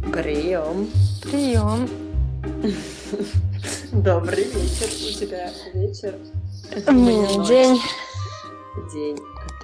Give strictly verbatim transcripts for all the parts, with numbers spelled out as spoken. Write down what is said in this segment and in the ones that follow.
Прием. Прием. Добрый вечер. У тебя вечер. У меня день. День.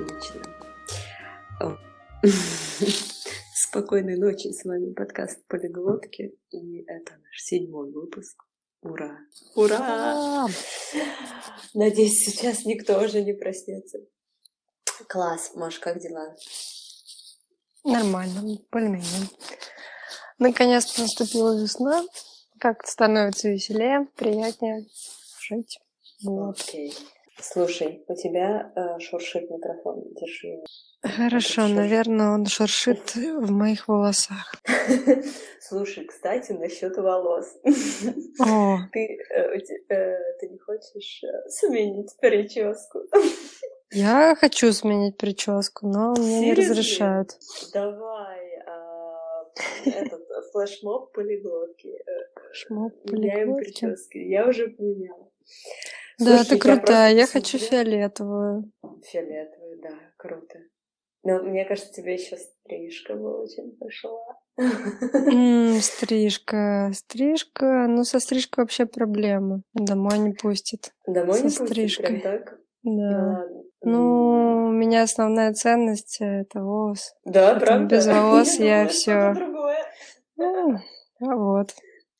Отлично. Спокойной ночи. С вами подкаст Полиглотки. И это наш седьмой выпуск. Ура! Ура! Надеюсь, сейчас никто уже не проснется. Класс. Маш, как дела? Нормально, более-менее. Наконец-то наступила весна. Как-то становится веселее, приятнее жить. Вот. Окей. Слушай, у тебя э, шуршит микрофон. Держи его. Хорошо, Шуршит. Наверное, он шуршит в моих волосах. Слушай, кстати, насчет волос. О. Ты, э, э, ты не хочешь э, сменить прическу? Я хочу сменить прическу, но мне не разрешают. Давай а, этот флешмоб полиглотки. Флешмоб Меняем полиглотки. прически. Я уже поменяла. Да, Слушай, ты крутая. Я, я посмотрела... хочу фиолетовую. Фиолетовую, да, круто. Но мне кажется, тебе еще стрижка бы очень пошла. М-м, стрижка. Стрижка. Ну, со стрижкой вообще проблема. Домой не пустят. Домой со не пустят? стрижкой. Прям так? Да. Ну, ладно. Ну, у меня основная ценность — это волос. Да, Поэтому правда? без волос я, я думала, все. другое. Ну, а вот.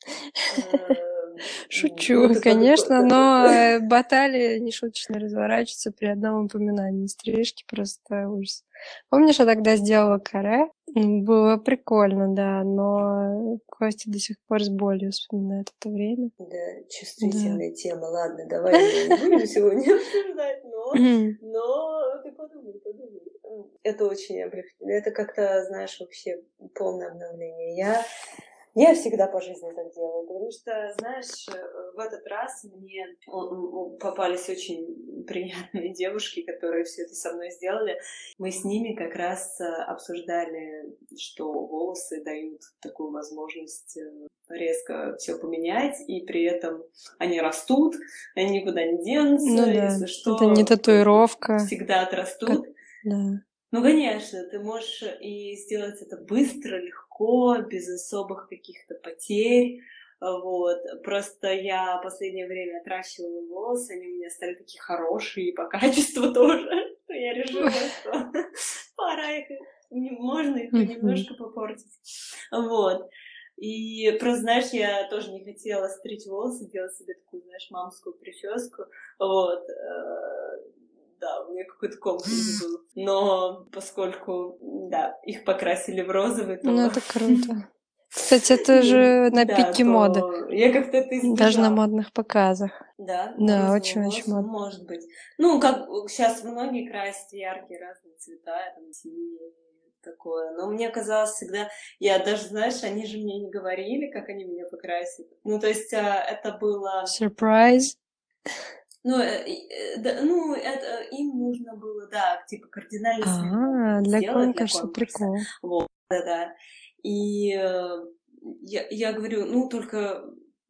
Шучу, Ну, конечно, подумала. но баталии нешуточно разворачиваются при одном упоминании стрижки, просто ужас. Помнишь, я тогда сделала каре? Было прикольно, да, но Костя до сих пор с болью вспоминает это время. Да, чувствительная да. тема. Ладно, давай не будем сегодня обсуждать, но, но ты подумай, подумай. Это очень облегчительно. Это как-то, знаешь, вообще полное обновление. Я Я всегда по жизни так делаю, потому что, знаешь, в этот раз мне попались очень приятные девушки, которые все это со мной сделали. Мы с ними как раз обсуждали, что волосы дают такую возможность резко все поменять, и при этом они растут, они никуда не денутся, ну, да. если что. Это не татуировка. Всегда отрастут. Как... Да. Ну, конечно, ты можешь и сделать это быстро, легко, без особых каких-то потерь. Вот. Просто я в последнее время отращивала волосы, они у меня стали такие хорошие, и по качеству тоже. Я решила, что пора их, можно их немножко попортить. Вот. И просто, знаешь, я тоже не хотела стричь волосы, делать себе такую, знаешь, мамскую прическу. Вот. Да, у меня какой-то комплекс был. Но поскольку, да, их покрасили в розовый, то... Ну, это круто. Кстати, это же на пике моды. Я как-то это избежала. Даже на модных показах. Да? Да, очень-очень модно. Может быть. Ну, как сейчас многие красят яркие разные цвета, там, синие, такое. Но мне казалось всегда... Я даже, знаешь, они же мне не говорили, как они меня покрасят. Ну, то есть это было... Сюрприз. Ну, э, э, да, ну, это им нужно было, да, типа кардинально а, для сделать конкурса, для конкурса. Прикол. Вот, да, да. И э, я, я говорю, ну, только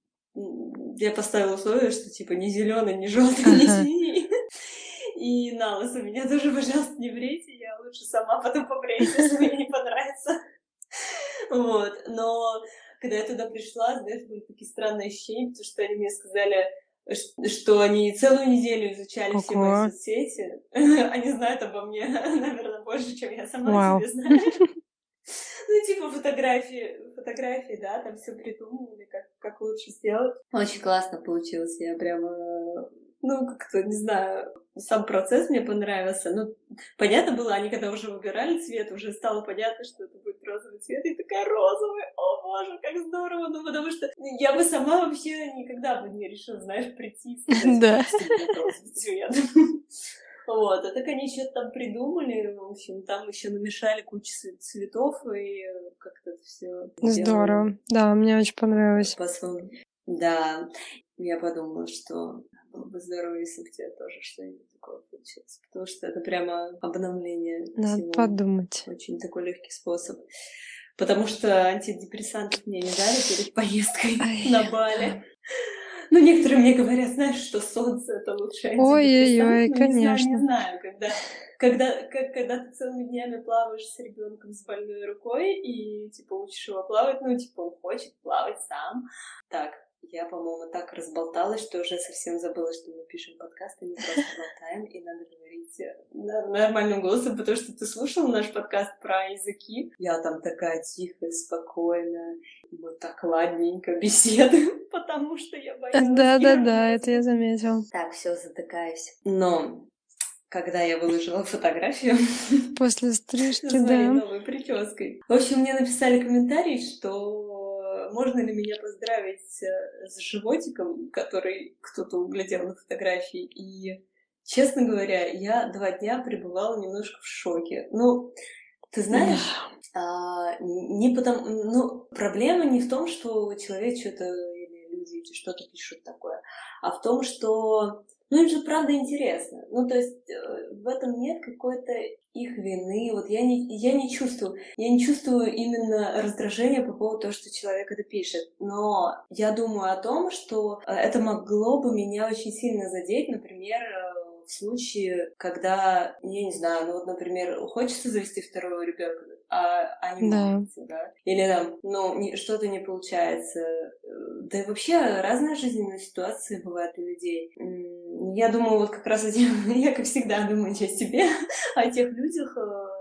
я поставила условие, что типа не зеленый, не желтый, ага. не синий. И на лысо меня тоже, пожалуйста, не брейте, я лучше сама потом побреюсь, если мне не понравится. Вот, но когда я туда пришла, знаешь, были такие странные ощущения, потому что они мне сказали, что они целую неделю изучали Ого. Все мои соцсети. Они знают обо мне, наверное, больше, чем я сама Вау. Себе знаю. Ну, типа фотографии, фотографии, да, там все придумывали, как, как лучше сделать. Очень классно получилось, я прямо, ну, как-то, не знаю, сам процесс мне понравился. Ну, понятно было, они когда уже выбирали цвет, уже стало понятно, что это будет розовый цвет. И такая розовая, о боже, как здорово. Ну, потому что я бы сама вообще никогда бы не решила, знаешь, прийти и сказать, да. что будет розовый цвет. Вот, а так они что-то там придумали, в общем, там еще намешали кучу цветов, и как-то это все. Здорово, да, мне очень понравилось. По-своему. Да, я подумала, что было бы здорово, если бы у тебя тоже что-нибудь такое получилось, потому что это прямо обновление. Надо всего. Подумать. Очень такой легкий способ. Потому что антидепрессантов мне не дали перед поездкой Ай. На Бали. Ну, некоторые мне говорят, знаешь, что солнце — это лучший антидепрессант. Ой-ой-ой, Ну, не знаю, не конечно. знаю, когда, когда, как, когда ты целыми днями плаваешь с ребенком с больной рукой и, типа, учишь его плавать, ну, типа, он хочет плавать сам. Так, я, по-моему, так разболталась, что уже совсем забыла, что мы пишем подкаст, а не просто болтаем, и надо говорить нормальным голосом, потому что ты слушал наш подкаст про языки. Я там такая тихая, спокойная, мы так ладненько беседуем, потому что я боялась Да-да-да, это я заметила. Так, все, затыкаюсь. Но когда я выложила фотографию после стрижки, с моей да. новой прической, в общем, мне написали комментарий, что можно ли меня поздравить с животиком, который кто-то углядел на фотографии. И, честно говоря, я два дня пребывала немножко в шоке. Ну, ты знаешь, а, не потому, ну, проблема не в том, что человек что-то или люди что-то пишут такое, а в том, что, ну, им же правда интересно. Ну, то есть в этом нет какой-то их вины. Вот я не, я не чувствую, я не чувствую именно раздражения по поводу того, что человек это пишет. Но я думаю о том, что это могло бы меня очень сильно задеть, например, в случае, когда, я не знаю, ну вот, например, хочется завести второго ребенка, а, а не Да. может, да? Или там, ну, не, что-то не получается. Да и вообще разные жизненные ситуации бывают у людей. Я думаю, вот как раз эти, я, как всегда, думаю не о себе, а о тех людях,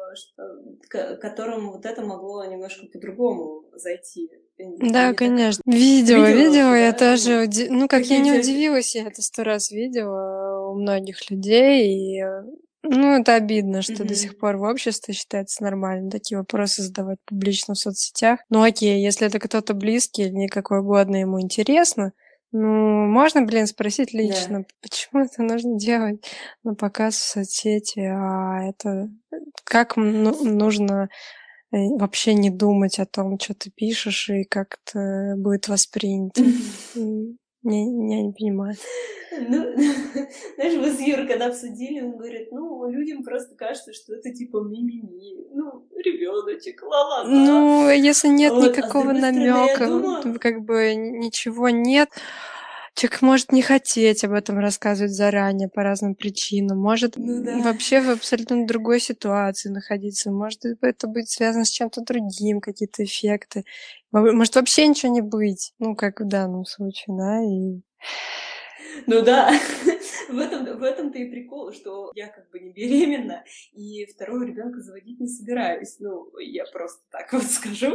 что, которым вот это могло немножко по-другому зайти. Да, конечно. Так... Видела, видела, видела я да? тоже. Уди... Ну, как Какие я не тебя... удивилась, я это сто раз видела у многих людей, и ну, это обидно, что mm-hmm. до сих пор в обществе считается нормально такие вопросы задавать публично в соцсетях. Ну, окей, если это кто-то близкий или какой угодно ему интересно, ну, можно, блин, спросить лично, yeah. почему это нужно делать на показ в соцсети, а это как ну, нужно вообще не думать о том, что ты пишешь и как это будет воспринято. Не, я не понимаю. Ну, знаешь, мы с Юрой когда обсудили, он говорит, ну, людям просто кажется, что это типа ми-ми-ми, ну, ребеночек, ла-ла-ла. Ну, если нет вот. никакого а намека, думаю... как бы ничего нет. Человек может не хотеть об этом рассказывать заранее по разным причинам, может ну, да. вообще в абсолютно другой ситуации находиться, может это быть связано с чем-то другим, какие-то эффекты, может вообще ничего не быть, ну, как в данном случае, да, и... Ну да, в этом, в этом-то и прикол, что я как бы не беременна, и второго ребенка заводить не собираюсь, ну, я просто так вот скажу,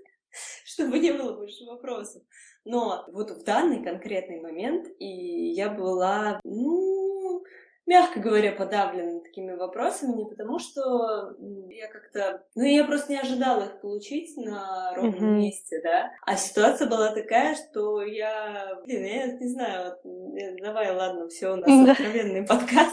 чтобы не было больше вопросов. Но вот в данный конкретный момент и я была, ну, мягко говоря, подавлена такими вопросами, не потому что я как-то... Ну, я просто не ожидала их получить на ровном uh-huh. месте, да. А ситуация была такая, что я... Блин, я не знаю, вот, давай, ладно, все, у нас uh-huh. откровенный подкаст.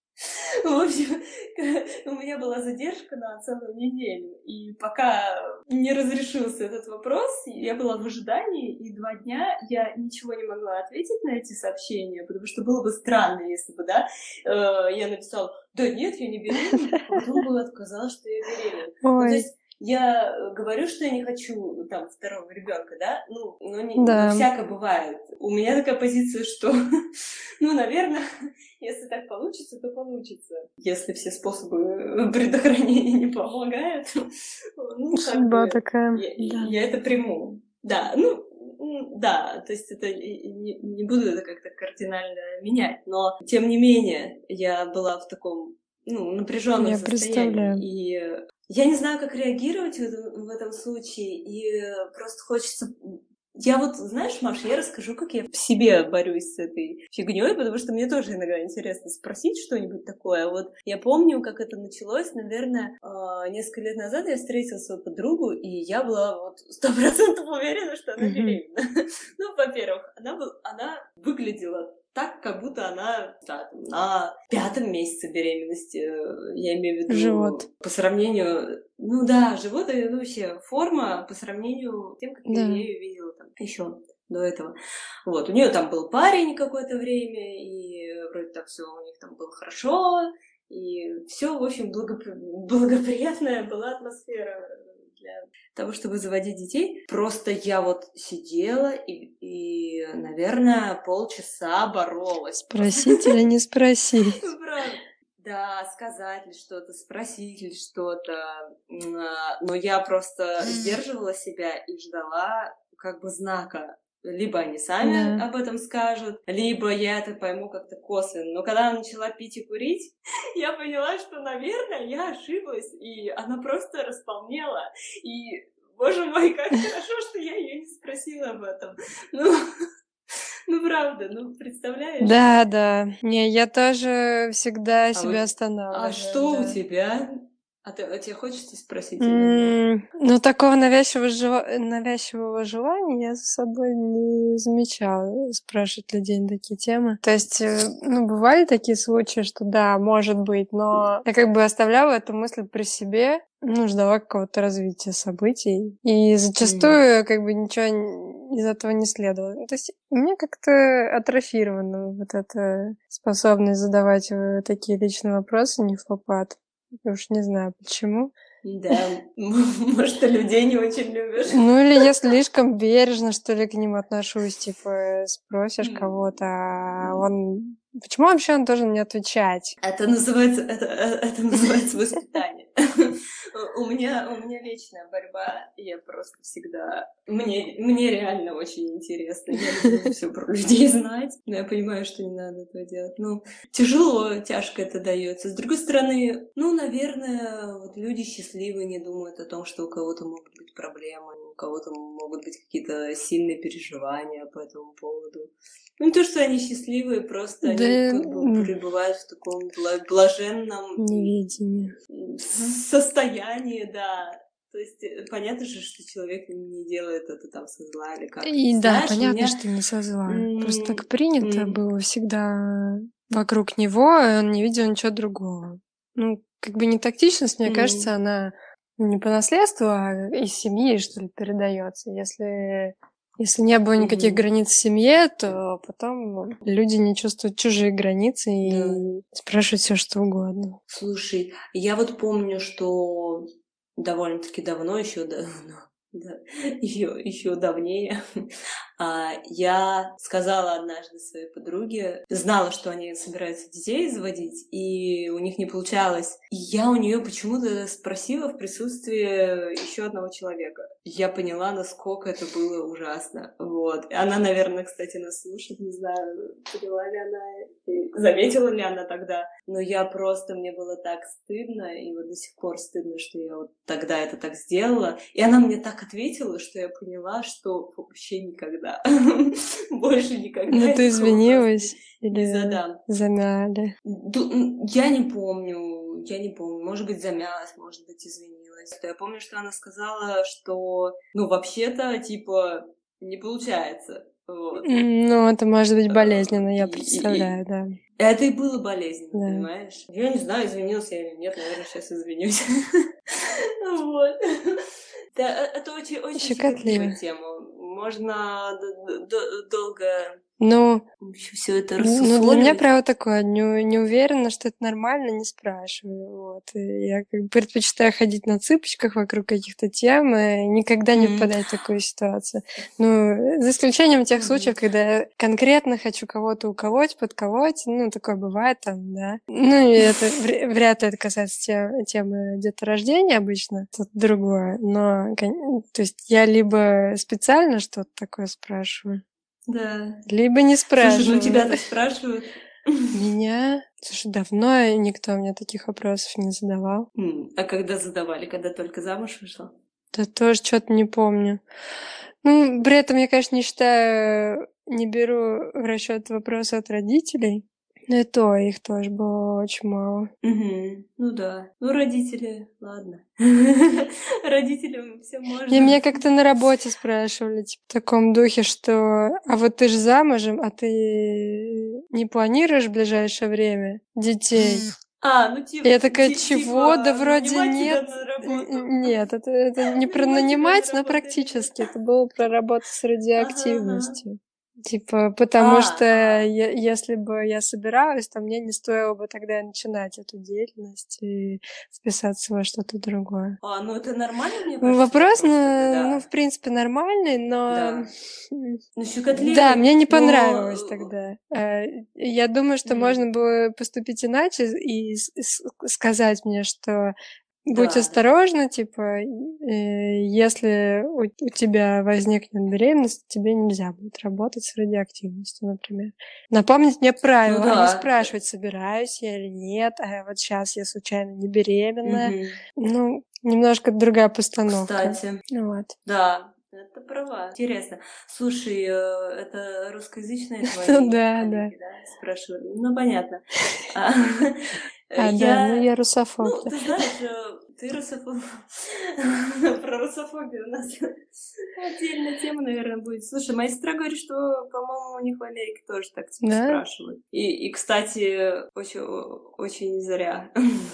В общем, у меня была задержка на целую неделю, и пока не разрешился этот вопрос, я была в ожидании, и два дня я ничего не могла ответить на эти сообщения, потому что было бы странно, если бы, да, я написала, да нет, я не беременна, а потом бы отказала, что я беременна. Ну, то есть я говорю, что я не хочу там второго ребенка, да, ну, но не, да. ну, всякое бывает. У меня такая позиция, что, ну, наверное, если так получится, то получится. Если все способы предохранения не помогают, ну, судьба такая. Я, да. я это приму. Да, ну, да, то есть это не, не буду это как-то кардинально менять, но тем не менее я была в таком, ну, напряженном я состоянии. И я не знаю, как реагировать в этом, в этом случае, и просто хочется... Я вот, знаешь, Маш, я расскажу, как я в себе борюсь с этой фигней, потому что мне тоже иногда интересно спросить что-нибудь такое. Вот я помню, как это началось, наверное, несколько лет назад я встретила свою подругу, и я была вот сто процентов уверена, что она беременна. Ну, во-первых, она, был, она выглядела так, как будто она да, на пятом месяце беременности, я имею в виду живот. По сравнению, ну да, живот и ну, вообще форма по сравнению с тем, как да. я ее видела там еще до этого. Вот, у нее там был парень какое-то время, и вроде так все у них там было хорошо, и все, в общем, благопри... благоприятная была атмосфера для того, чтобы заводить детей. Просто я вот сидела и, и наверное, полчаса боролась. Спросить или не спросить? Правда. Да, сказать ли что-то, спросить ли что-то. Но я просто сдерживала себя и ждала как бы знака. Либо они сами Да. об этом скажут, либо я это пойму как-то косвенно. Но когда она начала пить и курить, я поняла, что, наверное, я ошиблась, и она просто располнела. И, боже мой, как хорошо, что я ее не спросила об этом. Ну, ну правда, ну представляешь? Да, да. Не, я тоже всегда А себя вот- останавливаю. А что у да. тебя? А, ты, а тебе хочется спросить или нет? М, Ну, такого навязчивого, жела- навязчивого желания я за собой не замечала спрашивать людей на такие темы. То есть, э, ну, бывали такие случаи, что да, может быть, но я как бы оставляла эту мысль при себе, ну, ждала какого-то развития событий. И зачастую как бы ничего н- из этого не следовало. Ну, то есть у меня как-то атрофирована вот эта способность задавать э, такие личные вопросы не в попад. Я уж не знаю почему. Да, может, ты людей не очень любишь. Ну, или я слишком бережно, что ли, к ним отношусь. Типа, спросишь М. кого-то, а он... Почему вообще он должен мне отвечать? Это называется, это, э, это называется воспитание. У меня, у меня вечная борьба, я просто всегда... Мне, мне реально очень интересно, я люблю все про людей знать, но я понимаю, что не надо этого делать. Ну, тяжело, тяжко это дается. С другой стороны, ну, наверное, вот люди счастливые не думают о том, что у кого-то могут быть проблемы, у кого-то могут быть какие-то сильные переживания по этому поводу. Ну, не то, что они счастливые, просто Да, они как бы м, пребывают в таком бла- блаженном неведение. с- состоянии, да. То есть э, понятно же, что человек не делает это там со зла или как. И Ты да, знаешь, у понятно, меня... что не со зла. Просто м, так принято м, было всегда вокруг него, и он не видел ничего другого. Ну, как бы не тактичность, мне кажется, м, она не по наследству, а из семьи, что ли, передается. Если, если не было никаких мгм. границ в семье, то потом люди не чувствуют чужие границы Да. и спрашивают все, что угодно. Слушай, я вот помню, что довольно-таки давно, еще давно, да, еще, еще давнее, а, я сказала однажды своей подруге, знала, что они собираются детей заводить, и у них не получалось. И я у нее почему-то спросила в присутствии еще одного человека. Я поняла, насколько это было ужасно. Вот. И она, наверное, кстати, нас слушает, не знаю, поняла ли она, и заметила ли она тогда. Но я просто, мне было так стыдно, и вот до сих пор стыдно, что я вот тогда это так сделала. И она мне так ответила, что я поняла, что вообще никогда, больше никогда Ну, ты такого просто извинилась не или задам. замяли? Ду- м, Я не помню, я не помню. Может быть, замялась, может быть, извинилась. Я помню, что она сказала, что, ну, вообще-то, типа, не получается. Вот. М, Ну, это может быть Э, болезненно, я И, и- и- представляю, да. это и было болезненно, Да. понимаешь? Я не знаю, извинилась я или нет, наверное, сейчас извинюсь. Вот. Да, э, это очень, очень Щекотливо. щекотливая тема. Можно д- д- д- долго Ну, все это ну, для меня рассусоливать. право такое, не, у- не уверена, что это нормально, не спрашиваю. Вот. И я как бы предпочитаю ходить на цыпочках вокруг каких-то тем и никогда не М. впадать в такую ситуацию. Ну, за исключением тех Мгм. случаев, когда я конкретно хочу кого-то уколоть, подколоть, ну, такое бывает там, да. Ну, и это вря- вряд ли это касается те- темы деторождения обычно, это другое. Но, кон- то есть я либо специально что-то такое спрашиваю, Да. либо не Слушай, ну спрашиваю. тебя-то спрашивают. Меня? Слушай, давно никто мне таких вопросов не задавал. М, А когда задавали, когда только замуж вышла? Да тоже что-то не помню. Ну, при этом я, конечно, не считаю, не беру в расчет вопросы от родителей. Но и то их тоже было очень мало. Мгм. Ну да. Ну, родители, ладно. Родителям все И можно. меня как-то на работе спрашивали, типа, в таком духе, что «А вот ты же замужем, а ты не планируешь в ближайшее время детей?» А, ну И я типа, такая, чего? Да вроде нанимать тебя нет. на Н- работу. н- Нет, это, это не про Нанимать тебя на нанимать, но работу или нет? практически. Это было про работу с Ага, ага. радиоактивностью. Типа, потому А, что ага. е- если бы я собиралась, то мне не стоило бы тогда начинать эту деятельность и вписаться во что-то другое. А, ну это нормальный, мне Ну, кажется, Вопрос, вопрос тогда, ну, ну, в да. принципе, нормальный, но Да. м, Ну, да, щекотливый, мне не понравилось но... тогда. Э, Я думаю, что э, м, можно было поступить иначе и с- с- сказать мне, что будь Да, да. осторожна, типа, э, если у, у тебя возникнет беременность, тебе нельзя будет работать с радиоактивностью, например. Напомнить мне Ну правила, а не да. т- спрашивать, собираюсь я или нет, а вот сейчас я случайно не беременная. мгм. Ну, немножко другая постановка. Кстати, Вот. да, это права. Интересно. Слушай, э, это русскоязычные Ну твои да, да. коллеги, да, спрашивали? Ну, понятно. А, э, А, да, ну Я, я русофоб, ну, да. ты знаешь, э, ты русофоб. Про русофобию у нас отдельная тема, наверное, будет. Слушай, моя сестра говорит, что, по-моему, у них в Америке тоже так типа Да? спрашивают. И, и кстати, очень, очень зря.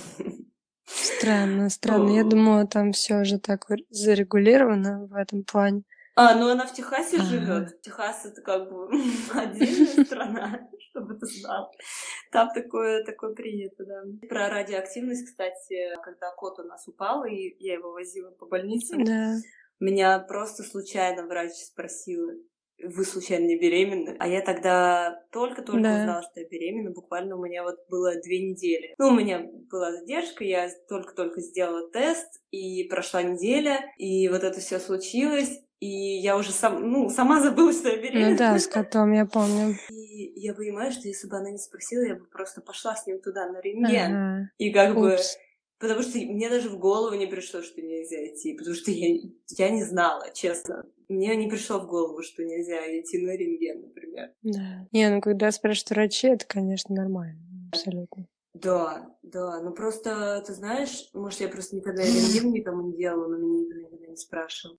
Странно, странно. Я О, думала, там все же так вот зарегулировано в этом плане. А, ну она в Техасе А, живет. Техас это как бы отдельная страна, чтобы ты знал. Там такое, такое принято, да. Про радиоактивность, кстати, когда кот у нас упал, и я его возила по больницам, да, меня просто случайно врач спросила: вы случайно не беременны? А я тогда только-только да. узнала, что я беременна. Буквально у меня вот было две недели. Ну, у меня была задержка, я только-только сделала тест, и прошла неделя, и вот это все случилось. И я уже сам, ну, сама забыла, что я Ну да, беременна. с котом я помню. И я понимаю, что если бы она не спросила, я бы просто пошла с ним туда на рентген. Ага. И как бы... Упс. Потому что мне даже в голову не пришло, что нельзя идти. Потому что я, я не знала, честно. Мне не пришло в голову, что нельзя идти на рентген, например. Да. Не, ну когда спрашивают врачи, это, конечно, нормально. Абсолютно. Да, да. Ну просто, ты знаешь, может, я просто никогда рентген никому не делала, но меня никто никогда не спрашивал.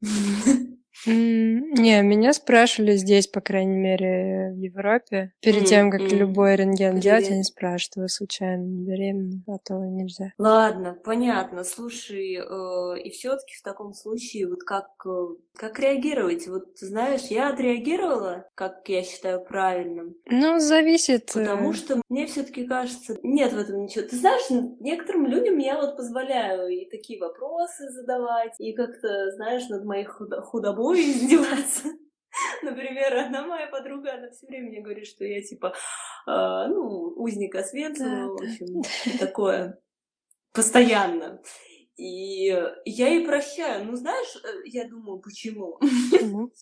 М, Не, меня спрашивали здесь, по крайней мере, в Европе. Перед тем, М, как м. любой рентген делать, они Проверять. спрашивают, вы случайно не беременны, а то нельзя. Ладно, понятно. Слушай, э, и все-таки в таком случае, вот как, э, как реагировать? Вот ты знаешь, я отреагировала, как я считаю правильным, Ну, зависит. потому э, что мне все-таки кажется, нет в этом ничего. Ты знаешь, н- некоторым людям я вот позволяю и такие вопросы задавать, и как-то, знаешь, над моей худо- худобой издеваться. Например, одна моя подруга, она все время мне говорит, что я типа, э, ну, узник Да, Освенцима, в да. общем, такое. Постоянно. И я ей прощаю. Ну, знаешь, э, я думаю, почему? Почему?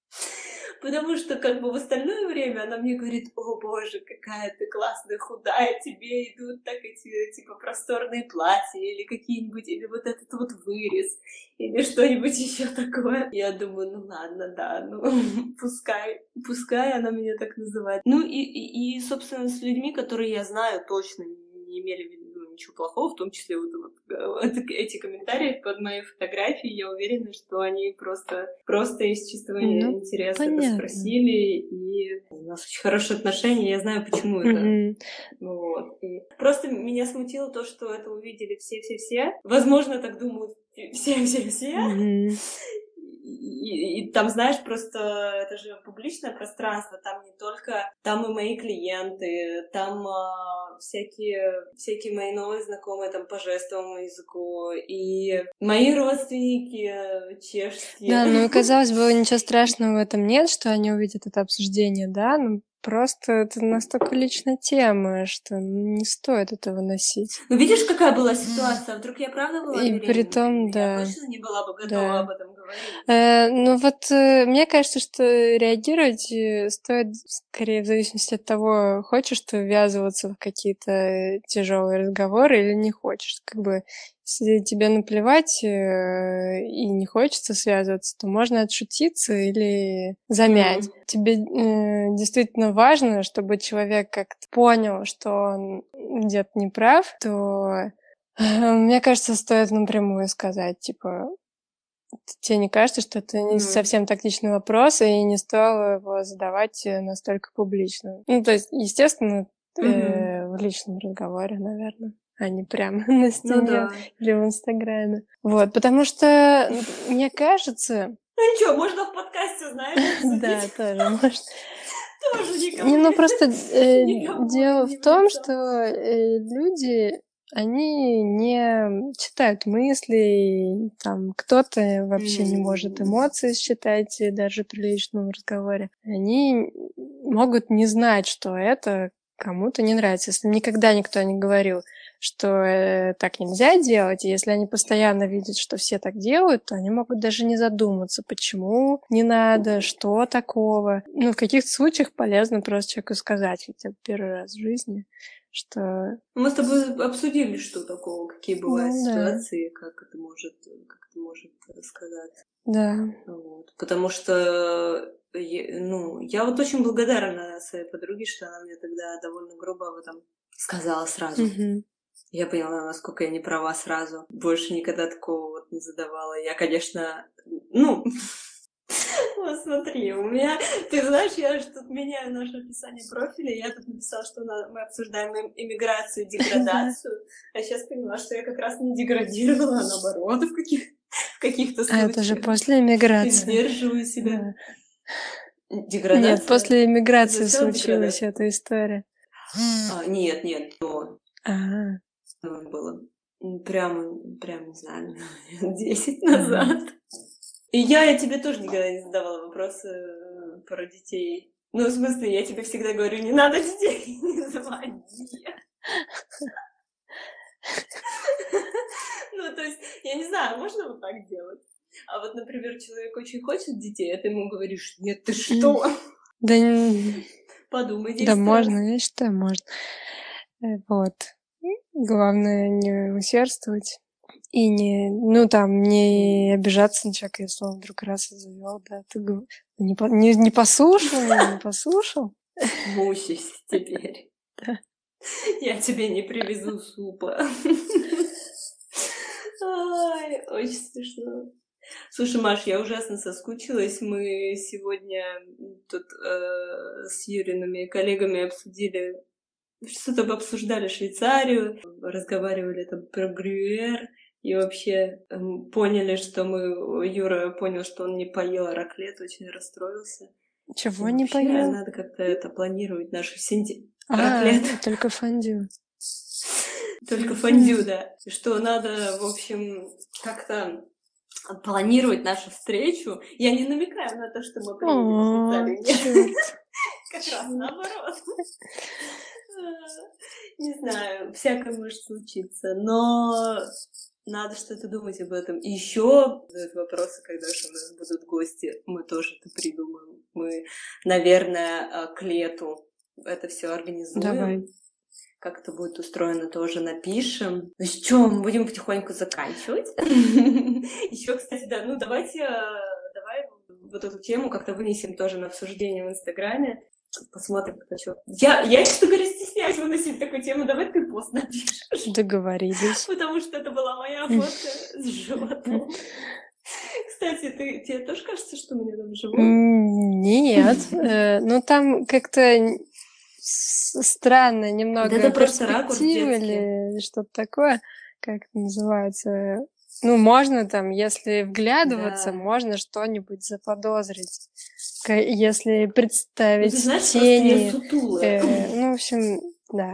Потому что как бы в остальное время она мне говорит: о боже, какая ты классная, худая, тебе идут так эти, типа, просторные платья, или какие-нибудь, или вот этот вот вырез, или что-нибудь еще такое. Я думаю, ну ладно, да, ну пускай, пускай она меня так называет. Ну и, и, и, собственно, с людьми, которые я знаю, точно не имели в виду ничего плохого, в том числе вот, вот, вот эти комментарии под моей фотографией, я уверена, что они просто, просто из чистого Ну, интереса это понятно. спросили, и у нас очень хорошие отношения, я знаю, почему это. Мгм. Вот. И просто меня смутило то, что это увидели все-все-все. Возможно, так думают все-все-все. Мгм. И, и- и там, знаешь, просто это же публичное пространство, там не только, там и мои клиенты, там а, всякие, всякие мои новые знакомые там по жестовому языку, и мои родственники э, чешские. Да, ну и казалось бы, ничего страшного в этом нет, что они увидят это обсуждение, да, ну просто это настолько личная тема, что не стоит этого носить. Ну, видишь, какая была ситуация? Вдруг я правда была И при беременна? том, Я да, точно не была бы готова да. об этом говорить. Э, ну вот э, мне кажется, что реагировать э, стоит скорее в зависимости от того, хочешь ты ввязываться в какие-то тяжелые разговоры или не хочешь. Как бы если тебе наплевать э, и не хочется связываться, то можно отшутиться или замять. М. Тебе э, действительно важно, чтобы человек как-то понял, что он где-то не прав, то э, мне кажется, стоит напрямую сказать, типа, тебе не кажется, что это не Ну, совсем тактичный вопрос, и не стоило его задавать э, настолько публично? Ну, то есть, естественно, мгм. э, в личном разговоре, наверное, а не прямо на Ну стене да. или в Инстаграме. Вот, потому что, м, мне кажется, Ну ничего, можно в подкасте, знаешь, да, обсудить. тоже может. Тоже никому Не, ну не просто э, никому дело не в в том, лицо. что э, люди, они не читают мысли, там кто-то вообще не может М. эмоции считать э, даже при личном разговоре. Они могут не знать, что это кому-то не нравится. Если никогда никто не говорил, что э, так нельзя делать, и если они постоянно видят, что все так делают, то они могут даже не задуматься, почему не надо, что такого. Ну, в каких-то случаях полезно просто человеку сказать хотя бы первый раз в жизни, что Мы с тобой обсудили, что такого, какие бывают ну да, ситуации, как это может, как это может сказать. да. Вот. Потому что, е- ну, я вот очень благодарна своей подруге, что она мне тогда довольно грубо об этом сказала сразу. Мгм. Я поняла, насколько я не права сразу. Больше никогда такого вот не задавала. Я, конечно, ну, вот смотри, у меня, ты знаешь, я же тут меняю наше описание профиля, я тут написала, что на- мы обсуждаем им- иммиграцию и Да. деградацию, а сейчас поняла, что я как раз не деградировала, а наоборот, в, каких, в каких-то А это же случаях после иммиграции. сдерживаю себя. Да. Нет, Деградация? после иммиграции Сначала случилась деградация. эта история. А, нет, нет, то Ага, было. М, Прямо, прям, не знаю, десять ага. назад. И я, я тебе тоже никогда не задавала вопросы э, про детей. Ну, в смысле, я тебе всегда говорю, не надо детей, не заводи. Ну, то есть, я не знаю, можно вот так делать? А вот, например, человек очень хочет детей, а ты ему говоришь, нет, ты М. что? Да, н- Подумай да десять раз. можно, я считаю, можно. Э, Вот. Главное не усердствовать. И не, ну там, не М. обижаться на человека, если он вдруг раз и завел, да. Ты гов- не, по- не, не послушал меня, не послушал. Мучайся теперь. Да. Я тебе не привезу супа. Ай, очень смешно. Слушай, Маш, я ужасно соскучилась. Мы сегодня тут э, с Юриными коллегами обсудили, что-то обсуждали Швейцарию, разговаривали там про Грюер, и вообще эм, поняли, что мы... Юра понял, что он не поел раклет, очень расстроился. И Чего не вообще поел? надо как-то это планировать, нашу синти... А, раклет. только фондю. Только Мгм. фондю, да. Что надо, в общем, как-то планировать нашу встречу. Я не намекаю на то, что мы приедем в О, Швейцарию. Нет, черт. как раз наоборот. Не знаю, всякое может случиться, но надо что-то думать об этом. И еще задают вопросы, когда же у нас будут гости, мы тоже это придумаем. Мы, наверное, к лету это все организуем. Давай. Как это будет устроено, тоже напишем. Ну что, мы будем потихоньку заканчивать. Еще, кстати, да, ну давайте, давай вот эту тему как-то вынесем тоже на обсуждение в Инстаграме. Посмотрим, кто что. Я, я, честно говоря, стесняюсь выносить такую тему. Давай ты пост напишешь. Договорились. Потому что это была моя фотка с животом. Кстати, ты, тебе тоже кажется, что у меня там живот? М, Нет. э, Ну, там как-то н- с- странно Да немного это просто ракурс перспективы детский. или что-то такое, как это называется. Ну, можно там, если вглядываться, Да. можно что-нибудь заподозрить. К- Если Ну, ты представить знаешь, просто я тени, сутулая. э, ну, в общем, да.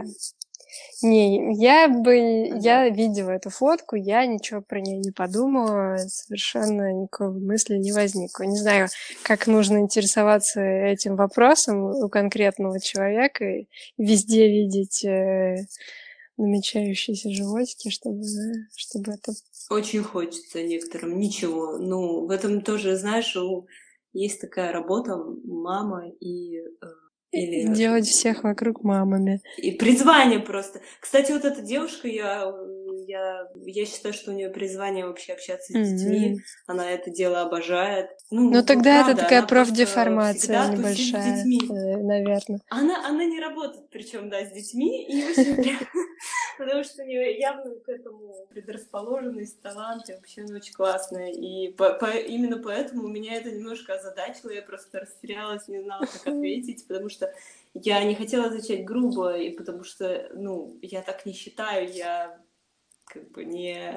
Не, я бы, Да. я видела эту фотку, я ничего про нее не подумала, совершенно никакой мысли не возникло. Не знаю, как нужно интересоваться этим вопросом у конкретного человека и везде видеть э, намечающиеся животики, чтобы, чтобы это... Очень хочется некоторым. Ничего. Ну, в этом тоже, знаешь, у... есть такая работа мама и... э, или... Делать всех вокруг мамами. И призвание просто. Кстати, вот эта девушка, я, я, я считаю, что у нее призвание вообще общаться с детьми. М. Она это дело обожает. Ну, Ну, тогда это правда, такая она просто профдеформация всегда тусит с небольшая, детьми. наверное. Она, она не работает, причем, да, с детьми, и очень прям... Потому что у нее явно к этому предрасположенность, талант, и вообще она очень классная. И по, по, именно поэтому меня это немножко озадачило, я просто растерялась, не знала, как ответить, потому что я не хотела отвечать грубо, и потому что, ну, я так не считаю, я как бы не...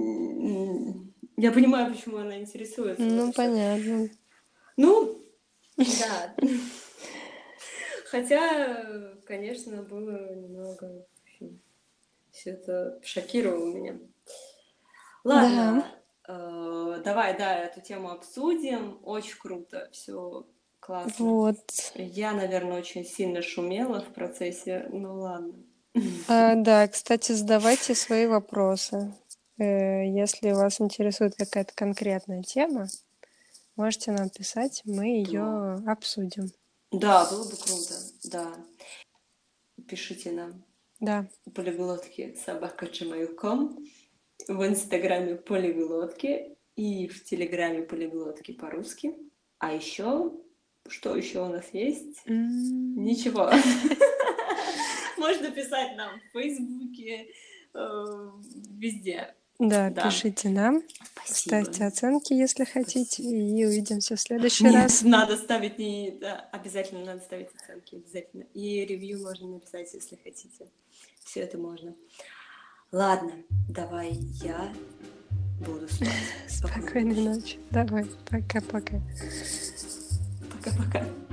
не... Я понимаю, почему она интересуется. Ну, Потому что... понятно. Ну, Да. Хотя, конечно, было немного... Все это шокировало меня. Да, Ладно, э, давай, да, эту тему обсудим. Очень круто, все классно. вот. Я, наверное, очень сильно шумела в процессе, ну ладно. А, да, кстати, задавайте свои вопросы. Э, Если вас интересует какая-то конкретная тема, можете нам писать, мы Да. ее обсудим. Да, было бы круто, да. Пишите нам Да, полиглотки собака gmail точка com, в инстаграме полиглотки и в телеграме полиглотки по-русски. А еще, что еще у нас есть? М, Ничего. Можно писать нам в Фейсбуке, э, везде. да, Да. пишите нам, Спасибо. ставьте оценки, если хотите, Спасибо. и увидимся в следующий Нет, раз. надо ставить не... Да, обязательно надо ставить оценки, обязательно. И ревью можно написать, если хотите. Все это можно. Ладно, давай я буду спать. Спокойной Спокойной ночи. ночи. Давай, пока-пока. Пока-пока.